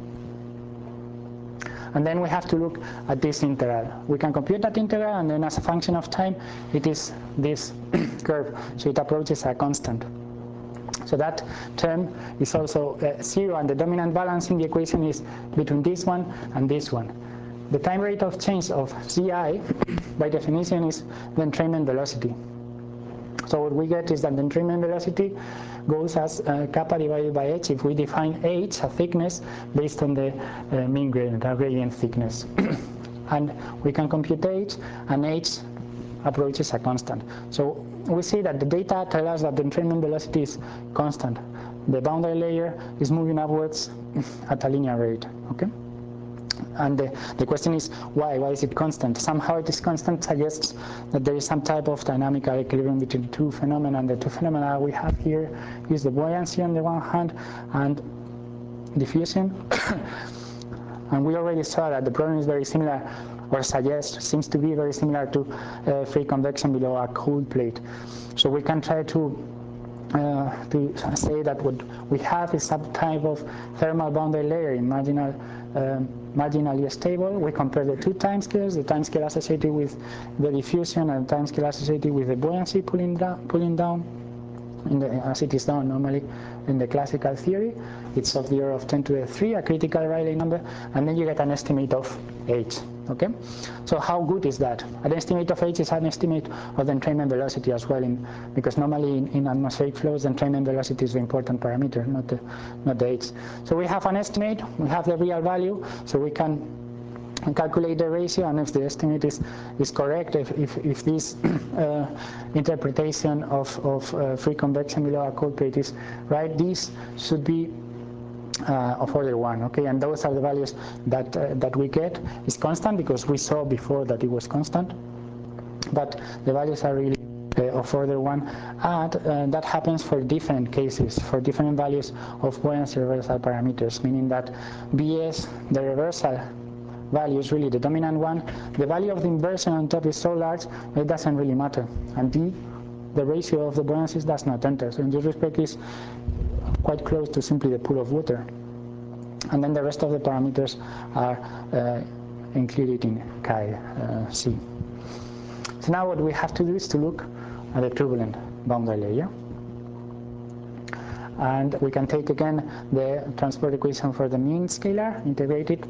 And then we have to look at this integral. We can compute that integral, and then as a function of time, it is this curve. So it approaches a constant. So that term is also zero, and the dominant balance in the equation is between this one and this one. The time rate of change of Zi, by definition, is the entrainment velocity. So what we get is that the entrainment velocity goes as kappa divided by h if we define h, a thickness, based on the mean gradient, a gradient thickness. And we can compute h, and h approaches a constant. So we see that the data tell us that the entrainment velocity is constant. The boundary layer is moving upwards at a linear rate. Okay? And the question is why? Why is it constant? Somehow it is constant suggests that there is some type of dynamical equilibrium between two phenomena, and the two phenomena we have here is the buoyancy on the one hand and diffusion. And we already saw that the problem is very similar, or seems to be very similar to free convection below a cold plate. So we can try to say that what we have is some type of thermal boundary layer in marginally stable. We compare the two timescales, the timescale associated with the diffusion and the timescale associated with the buoyancy pulling down as it is done normally in the classical theory. It's of the order of 10 to the 3, a critical Rayleigh number, and then you get an estimate of h. Okay, so how good is that? An estimate of h is an estimate of the entrainment velocity as well, because normally in atmospheric flows the entrainment velocity is the important parameter, not the h. So we have an estimate, we have the real value, so we can calculate the ratio, and if the estimate is correct, if this interpretation of free convection below a cold plate is right, this should be of order 1, okay, and those are the values that we get. Is constant because we saw before that it was constant, but the values are really of order 1, and that happens for different cases, for different values of buoyancy reversal parameters, meaning that Bs, the reversal value, is really the dominant one. The value of the inversion on top is so large it doesn't really matter, and D, the ratio of the buoyancies, does not enter. So in this respect is quite close to simply the pool of water, and then the rest of the parameters are included in chi C. So now what we have to do is to look at the turbulent boundary layer, and we can take again the transport equation for the mean scalar, integrate it.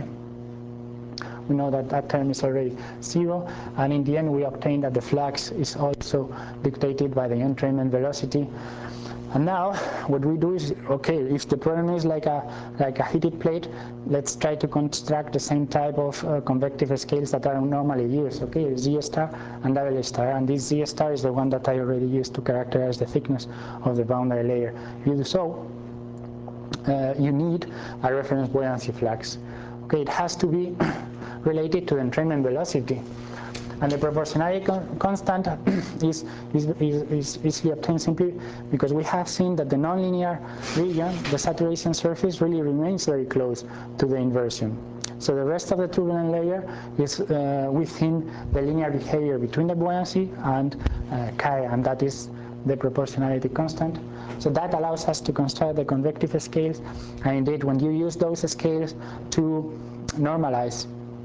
We know that that term is already 0, and in the end we obtain that the flux is also dictated by the entrainment velocity. And now what we do is, okay, if the problem is like a heated plate, let's try to construct the same type of convective scales that are normally used, okay, Z star and double star, and this Z star is the one that I already used to characterize the thickness of the boundary layer. If you do so, you need a reference buoyancy flux. Okay, it has to be related to the entrainment velocity, and the proportionality constant is easily obtained simply because we have seen that the nonlinear region, the saturation surface, really remains very close to the inversion. So the rest of the turbulent layer is within the linear behavior between the buoyancy and chi, and that is the proportionality constant. So that allows us to construct the convective scales, and indeed when you use those scales to normalize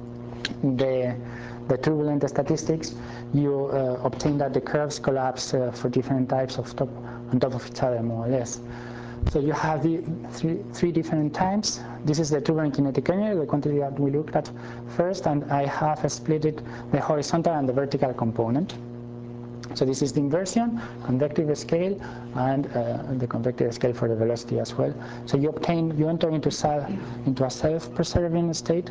the turbulent statistics, you obtain that the curves collapse for different types of on top of each other, more or less. So you have the three different times. This is the turbulent kinetic energy, the quantity that we looked at first, and I have split it, the horizontal and the vertical component. So this is the inversion, convective scale, and the convective scale for the velocity as well. So you enter into a self-preserving state,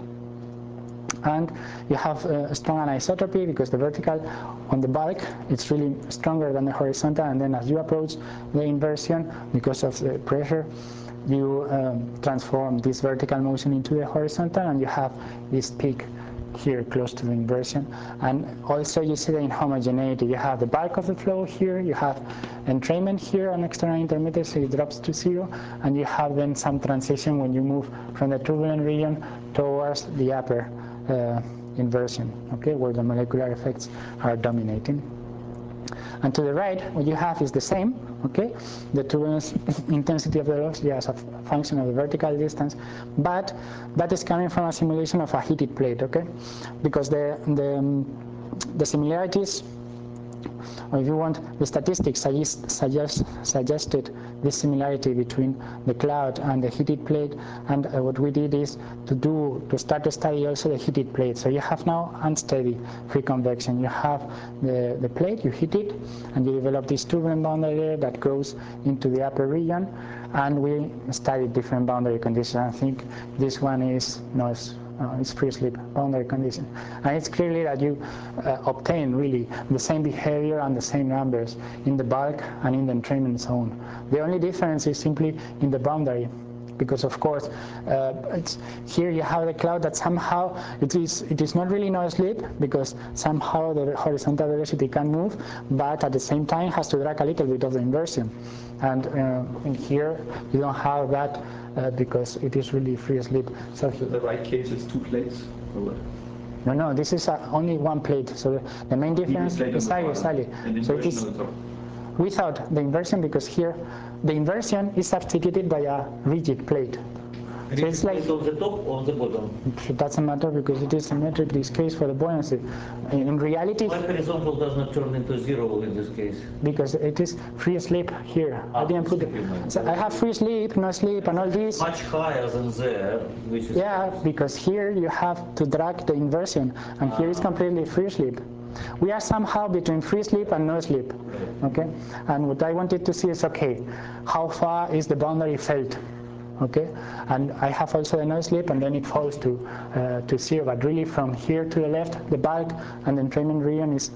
and you have a strong anisotropy because the vertical on the bulk, it's really stronger than the horizontal, and then as you approach the inversion, because of the pressure, you transform this vertical motion into the horizontal, and you have this peak here close to the inversion. And also you see the inhomogeneity. You have the bulk of the flow here, you have entrainment here on external intermediate, so it drops to 0, and you have then some transition when you move from the turbulent region towards the upper inversion, okay, where the molecular effects are dominating. And to the right, what you have is the same, okay, the turbulence intensity of the velocity as a function of the vertical distance, but that is coming from a simulation of a heated plate, okay, because the similarities, or if you want, the statistics suggested this similarity between the cloud and the heated plate, and what we did is to start to study also the heated plate. So you have now unsteady free convection. You have the plate, you heat it, and you develop this turbulent boundary layer that goes into the upper region, and we studied different boundary conditions. I think this one is it's free slip boundary condition, and it's clearly that you obtain really the same behavior and the same numbers in the bulk and in the entrainment zone. The only difference is simply in the boundary, because of course here you have the cloud that somehow it is not really no slip, because somehow the horizontal velocity can move, but at the same time has to drag a little bit of the inversion, and in here you don't have that because it is really free slip. So the right case is 2 plates, or what? No, this is only one plate. So the main difference is exactly. So it is without the inversion, because here the inversion is substituted by a rigid plate. So it's like on the top or on the bottom? It doesn't matter because it is symmetric, this case, for the buoyancy. In reality, why horizontal does not turn into 0 in this case? Because it is free slip here. I didn't put it. So I have free slip, no slip, and all this. Much higher than there, which is because here you have to drag the inversion, and here is completely free slip. We are somehow between free slip and no slip, okay? And what I wanted to see is, okay, how far is the boundary felt? Okay, and I have also the no slip, and then it falls to 0. But really, from here to the left, the bulk and the entrainment region is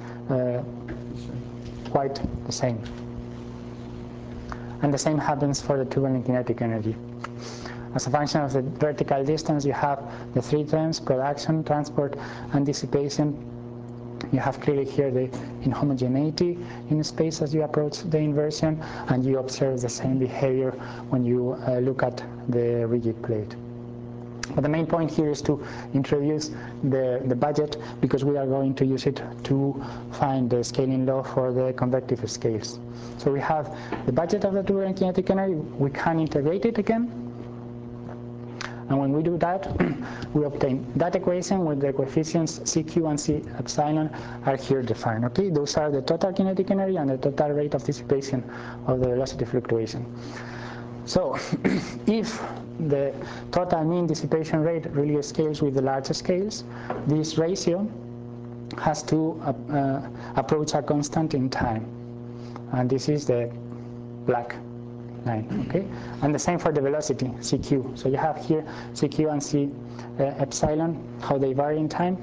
quite the same. And the same happens for the turbulent kinetic energy. As a function of the vertical distance, you have the 3 terms: production, transport, and dissipation. You have clearly here the inhomogeneity in space as you approach the inversion, and you observe the same behavior when you look at the rigid plate. But the main point here is to introduce the budget, because we are going to use it to find the scaling law for the convective scales. So we have the budget of the turbulent kinetic energy. We can integrate it again. And when we do that, we obtain that equation with the coefficients CQ and C epsilon are here defined. Okay, those are the total kinetic energy and the total rate of dissipation of the velocity fluctuation. So if the total mean dissipation rate really scales with the larger scales, this ratio has to approach a constant in time, and this is the black line, okay? And the same for the velocity, CQ. So you have here CQ and C epsilon, how they vary in time.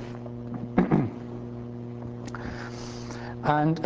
And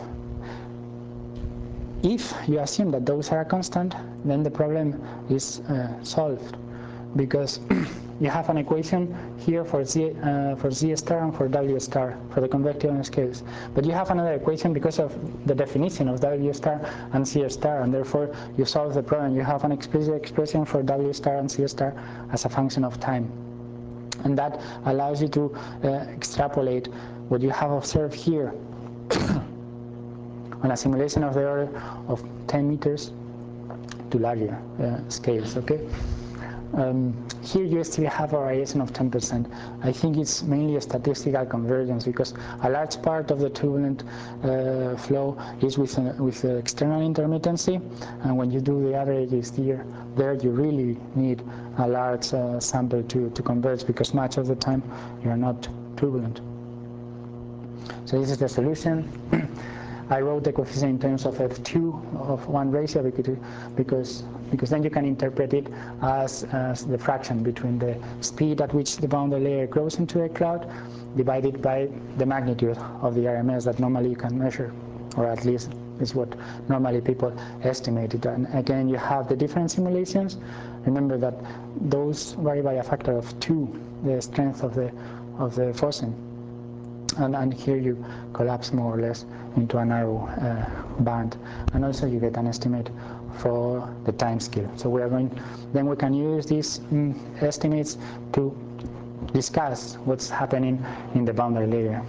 if you assume that those are constant, then the problem is solved, because you have an equation here for Z star and for W star for the convective scales, but you have another equation because of the definition of W star and C star, and therefore you solve the problem. You have an explicit expression for W star and C star as a function of time, and that allows you to extrapolate what you have observed here on a simulation of the order of 10 meters to larger scales, okay? Here you still have a variation of 10%. I think it's mainly a statistical convergence, because a large part of the turbulent flow is with external intermittency, and when you do the averages there you really need a large sample to converge, because much of the time you are not turbulent. So this is the solution. I wrote the coefficient in terms of F2 of one ratio because then you can interpret it as the fraction between the speed at which the boundary layer grows into a cloud divided by the magnitude of the RMS that normally you can measure, or at least is what normally people estimate it. And again, you have the different simulations. Remember that those vary by a factor of 2, the strength of the forcing. And here you collapse more or less into a narrow band, and also you get an estimate for the time scale. So then we can use these estimates to discuss what's happening in the boundary layer.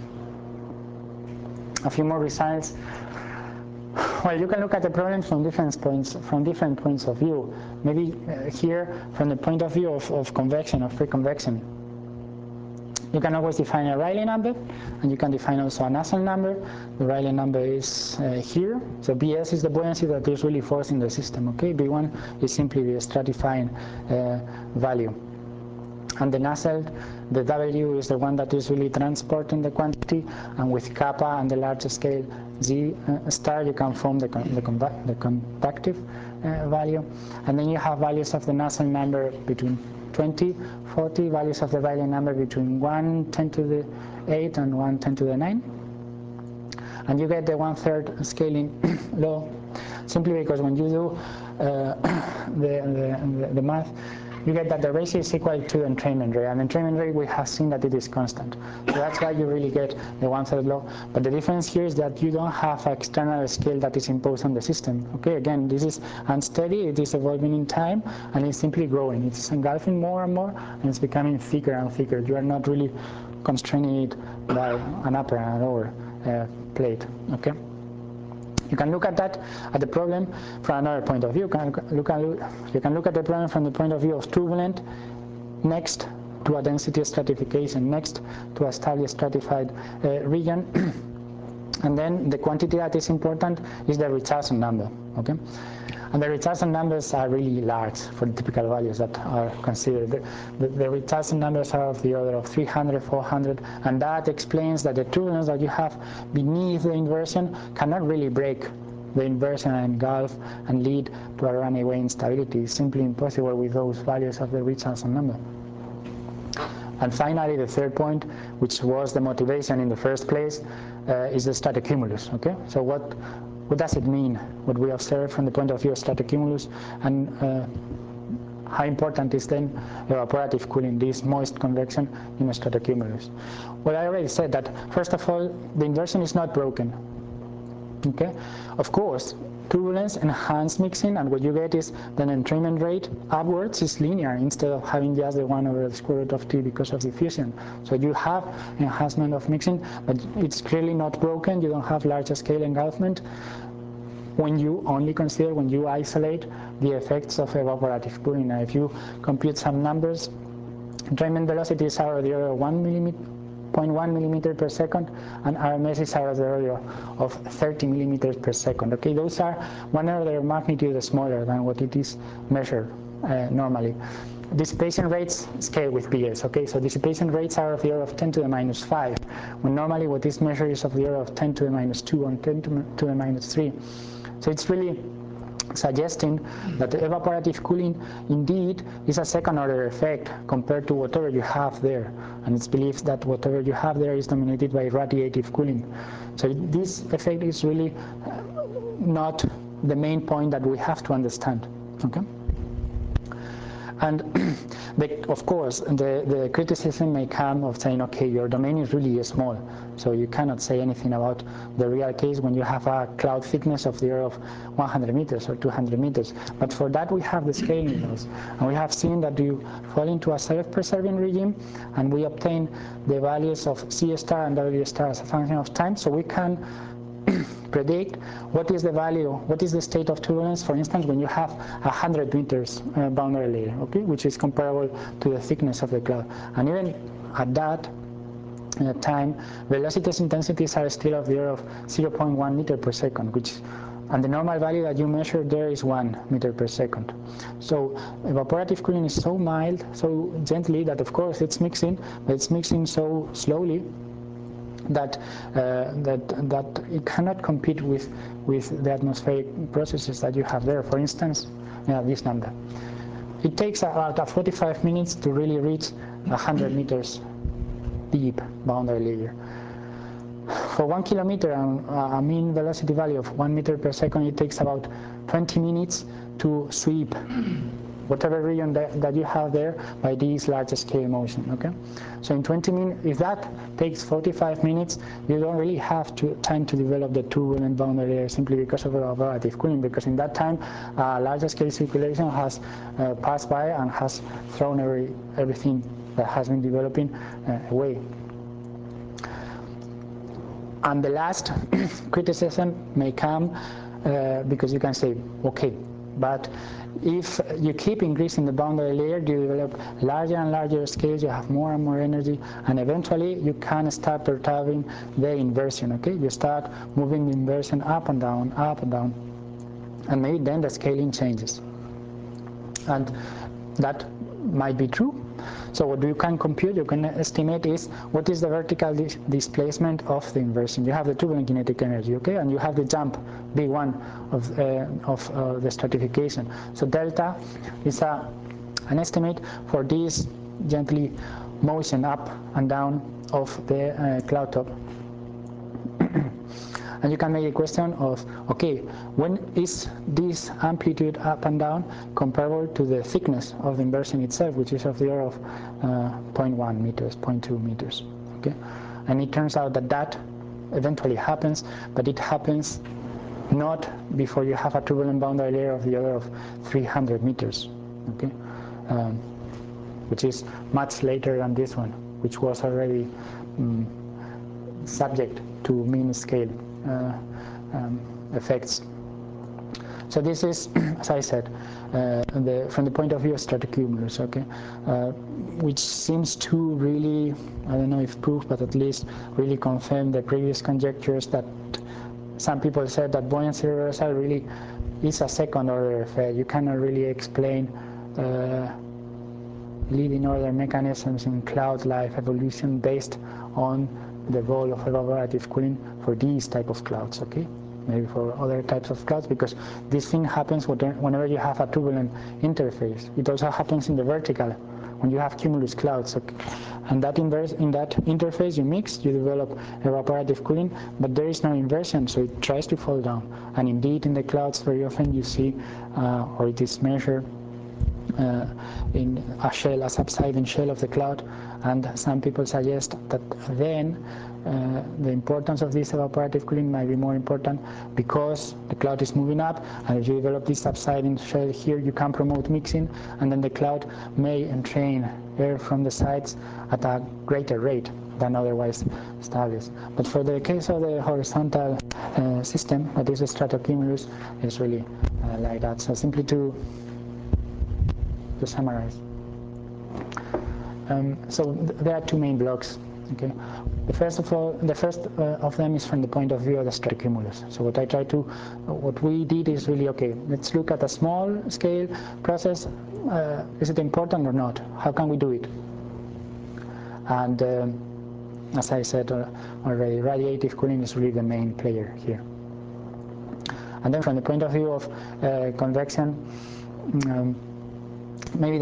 A few more results. Well, you can look at the problem from different points of view. Maybe here from the point of view of convection, of free convection. You can always define a Rayleigh number, and you can define also a Nusselt number. The Rayleigh number is here. So Bs is the buoyancy that is really forcing the system. Okay, B1 is simply the stratifying value. And the Nusselt, the W is the one that is really transporting the quantity, and with kappa and the larger scale Z star, you can form the conductive value. And then you have values of the Nusselt number between 20, 40, values of the Rayleigh number between 1 10 to the 8 and 1 10 to the 9. And you get the 1/3 scaling law, simply because when you do the math, you get that the ratio is equal to the entrainment rate, and the entrainment rate we have seen that it is constant. So that's why you really get the 1/3 law. But the difference here is that you don't have an external scale that is imposed on the system. Okay, again, this is unsteady, it is evolving in time, and it's simply growing. It's engulfing more and more, and it's becoming thicker and thicker. You are not really constraining it by an upper and lower plate. Okay. You can look at the problem from another point of view. You can look at the problem from the point of view of turbulent next to a density stratification, next to a stably stratified region. And then the quantity that is important is the Richardson number. Okay? And the Richardson numbers are really large for the typical values that are considered. The Richardson numbers are of the order of 300, 400, and that explains that the turbulence that you have beneath the inversion cannot really break the inversion and engulf and lead to a runaway instability. It's simply impossible with those values of the Richardson number. And finally, the third point, which was the motivation in the first place, is the stratocumulus. Okay, so what does it mean, what we observe from the point of view of stratocumulus, and how important is then evaporative cooling, this moist convection in a stratocumulus? Well, I already said that, first of all, the inversion is not broken. Okay, of course, turbulence enhanced mixing, and what you get is the entrainment rate upwards is linear instead of having just the 1 over the square root of t because of diffusion. So you have enhancement of mixing, but it's clearly not broken. You don't have larger scale engulfment when you only consider, when you isolate the effects of evaporative cooling. Now, if you compute some numbers, entrainment velocities are the order of 1 0.1 millimeter per second, and RMSs are of the order of 30 millimeters per second. Okay, those are 1 order of magnitude smaller than what it is measured normally. Dissipation rates scale with PS, okay, so dissipation rates are of the order of 10 to the minus 5, when normally what is measured is of the order of 10 to the minus 2 or 10 to the minus 3. So it's really suggesting that the evaporative cooling indeed is a second order effect compared to whatever you have there, and it's believed that whatever you have there is dominated by radiative cooling. So this effect is really not the main point that we have to understand, okay? And of course, the criticism may come of saying, okay, your domain is really small, so you cannot say anything about the real case when you have a cloud thickness of the order of 100 meters or 200 meters. But for that, we have the scaling laws, and we have seen that you fall into a self-preserving regime, and we obtain the values of C star and W star as a function of time, so we can predict what is the value, what is the state of turbulence, for instance, when you have 100 meters boundary layer, okay, which is comparable to the thickness of the cloud. And even at that time, velocities intensities are still of the order of 0.1 meter per second, and the normal value that you measure there is 1 meter per second. So evaporative cooling is so mild, so gently, that of course it's mixing, but it's mixing so slowly that it cannot compete with the atmospheric processes that you have there. For instance, this number. It takes about 45 minutes to really reach 100 meters deep boundary layer. For 1 kilometer, a mean velocity value of 1 meter per second, it takes about 20 minutes to sweep whatever region that you have there by this large scale motion, okay? So in 20 minutes, if that takes 45 minutes, you don't really have time to develop the turbulent boundary layer simply because of evaporative cooling, because in that time, large scale circulation has passed by and has thrown everything that has been developing away. And the last criticism may come because you can say, okay, but if you keep increasing the boundary layer, you develop larger and larger scales, you have more and more energy, and eventually you can start perturbing the inversion, okay? You start moving the inversion up and down, and maybe then the scaling changes. And that might be true. So what you can compute, you can estimate is what is the vertical displacement of the inversion. You have the turbulent kinetic energy, okay, and you have the jump, B1 of the stratification. So delta is an estimate for this gently motion up and down of the cloud top. And you can make a question of, okay, when is this amplitude up and down comparable to the thickness of the inversion itself, which is of the order of 0.1 meters, 0.2 meters, okay? And it turns out that eventually happens, but it happens not before you have a turbulent boundary layer of the order of 300 meters, okay? Which is much later than this one, which was already subject to mean scale effects. So this is, as I said, from the point of view of stratocumulus, okay, which seems to really, I don't know if prove, but at least really confirm the previous conjectures that some people said that buoyancy reversal really is a second order effect. You cannot really explain leading order mechanisms in cloud life evolution based on the role of evaporative cooling for these type of clouds, okay? Maybe for other types of clouds, because this thing happens whenever you have a turbulent interface. It also happens in the vertical, when you have cumulus clouds, okay? And in that interface you mix, you develop evaporative cooling, but there is no inversion, so it tries to fall down. And indeed in the clouds very often you see, or it is measured, in a subsiding shell of the cloud, and some people suggest that then the importance of this evaporative cooling might be more important because the cloud is moving up, and if you develop this subsiding shell here, you can promote mixing, and then the cloud may entrain air from the sides at a greater rate than otherwise established. But for the case of the horizontal system, that is a stratocumulus, it's really like that. So simply to summarize. So there are two main blocks Okay, the first of them is from the point of view of the stratocumulus. So what we did is really, okay, let's look at a small scale process. Is it important or not? How can we do it? And as I said already, radiative cooling is really the main player here. And then from the point of view of convection, maybe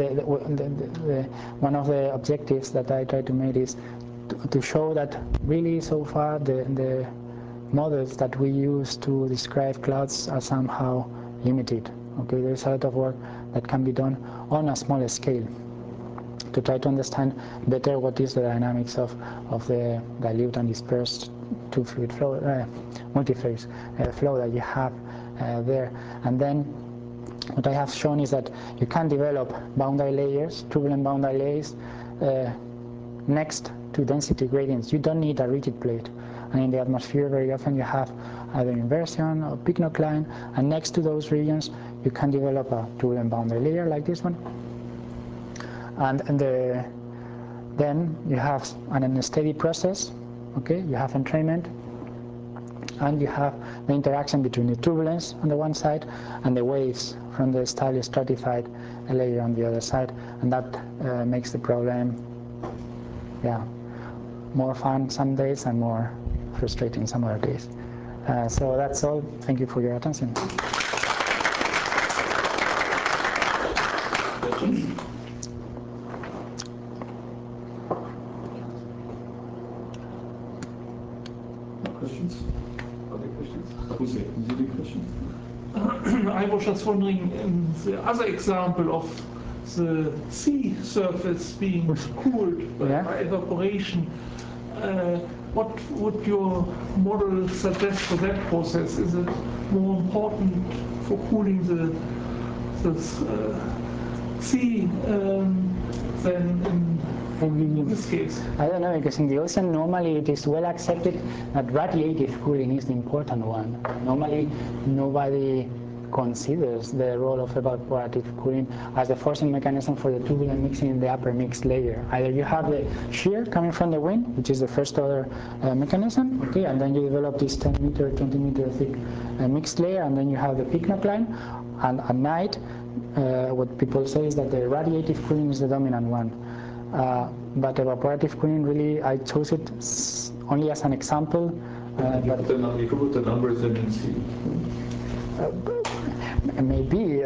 one of the objectives that I try to make is to show that really so far the models that we use to describe clouds are somehow limited. Okay, there's a lot of work that can be done on a smaller scale to try to understand better what is the dynamics of the dilute and dispersed two-fluid flow, multiphase flow that you have there. And then what I have shown is that you can develop boundary layers, turbulent boundary layers, next to density gradients. You don't need a rigid plate. And in the atmosphere, very often you have either inversion or pycnocline, and next to those regions, you can develop a turbulent boundary layer like this one. And then you have an unsteady process. Okay, you have entrainment, and you have the interaction between the turbulence on the one side and the waves from the slightly stratified layer on the other side, and that makes the problem, more fun some days and more frustrating some other days. So that's all. Thank you for your attention. Questions? Other questions? Jose, is there any questions? I was just wondering, in the other example of the sea surface being cooled by evaporation, what would your model suggest for that process? Is it more important for cooling the sea than in this case? I don't know, because in the ocean normally it is well accepted that radiative cooling is the important one. Normally nobody considers the role of evaporative cooling as the forcing mechanism for the turbulent mixing in the upper mixed layer. Either you have the shear coming from the wind, which is the first order mechanism, okay, and then you develop this 10 meter, 20 meter thick mixed layer, and then you have the pycnocline, and at night what people say is that the radiative cooling is the dominant one. But evaporative cooling, really, I chose it only as an example. You could put the numbers in and see. Maybe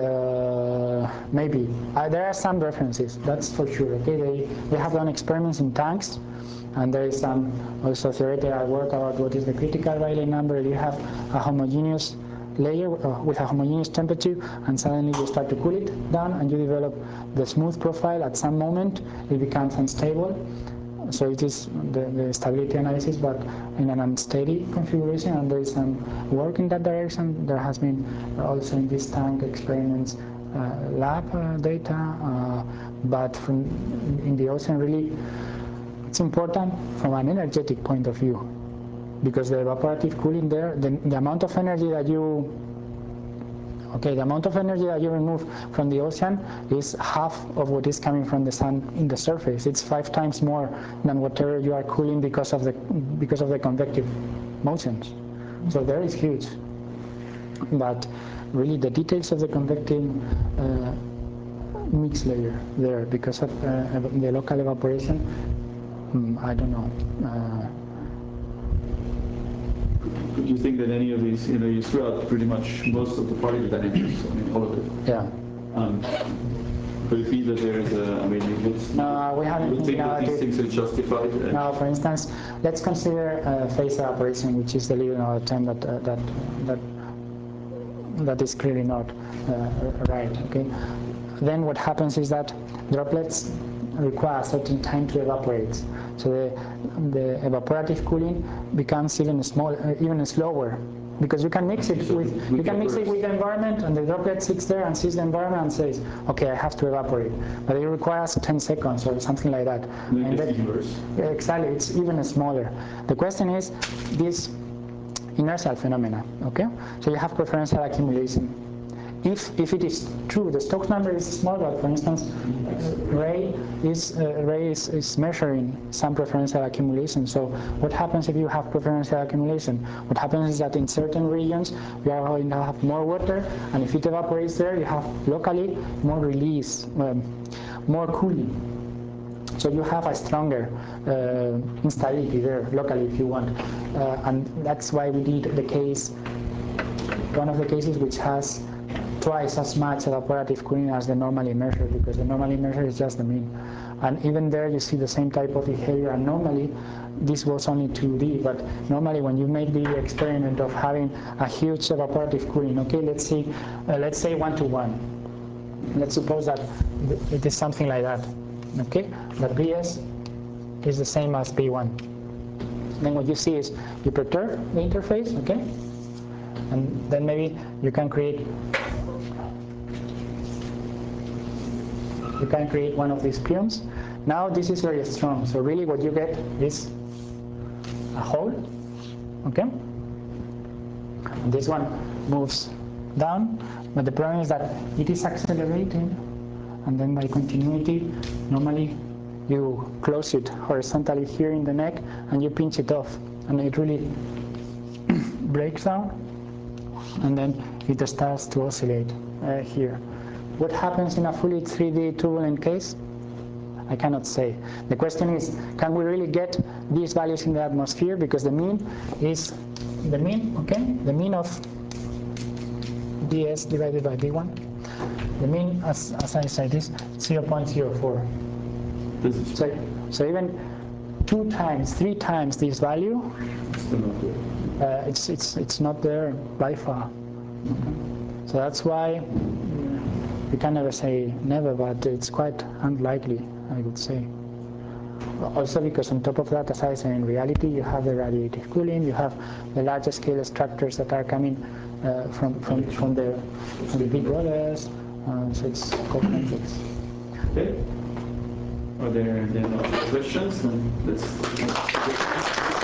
there are some references, that's for sure. Okay, they have done experiments in tanks, and there is some also theoretical work about what is the critical Rayleigh number. You have a homogeneous layer with a homogeneous temperature, and suddenly you start to cool it down, and you develop the smooth profile. At some moment, it becomes unstable. So it is the stability analysis, but in an unsteady configuration, and there is some work in that direction. There has been also in this tank experiments, lab data, but in the ocean, really, it's important from an energetic point of view, because the evaporative cooling there, the amount of energy that you remove from the ocean is half of what is coming from the sun in the surface. It's 5 times more than whatever you are cooling because of the convective motions. So there is huge. But really, the details of the convective mix layer there, because of the local evaporation, I don't know. Do you think that any of these, you threw out pretty much most of the particle dynamics, all of it? Yeah. But you feel that there is we haven't you think that these things are justified? No, for instance, let's consider phase evaporation, which is the little term that is clearly not right. Okay. Then what happens is that droplets require a certain time to evaporate. So the evaporative cooling becomes even slower, because you can mix it with the environment, and the droplet sits there and sees the environment and says, okay, I have to evaporate, but it requires 10 seconds or something like that. And it's worse. Exactly, it's even smaller. The question is this inertial phenomena. Okay, so you have preferential accumulation. if it is true, the Stokes number is small, but for instance, Ray is measuring some preferential accumulation. So what happens if you have preferential accumulation? What happens is that in certain regions you are going to have more water, and if it evaporates there, you have locally more release, more cooling. So you have a stronger instability there locally if you want, and that's why we did the case, one of the cases which has twice as much evaporative cooling as the normally measured, because the normally measured is just the mean. And even there you see the same type of behavior, and normally this was only 2D, but normally when you make the experiment of having a huge evaporative cooling, okay, let's say 1:1. Let's suppose that it is something like that, okay, that BS is the same as B1. Then what you see is you perturb the interface, okay, and then maybe you can create one of these pions. Now this is very strong, so really what you get is a hole, okay? And this one moves down, but the problem is that it is accelerating, and then by continuity, normally you close it horizontally here in the neck and you pinch it off, and it really breaks down, and then it starts to oscillate here. What happens in a fully 3D turbulent case? I cannot say. The question is, can we really get these values in the atmosphere? Because the mean is the mean, okay? The mean of ds divided by d1. The mean, as I said, is 0.04. So even 2 times, 3 times this value, it's not there by far. Okay? So that's why we can never say never, but it's quite unlikely, I would say. Also because on top of that, as I say, in reality you have the radiative cooling, you have the larger scale structures that are coming from the big brothers, so it's quite complex. Okay. Are there no questions? Then let's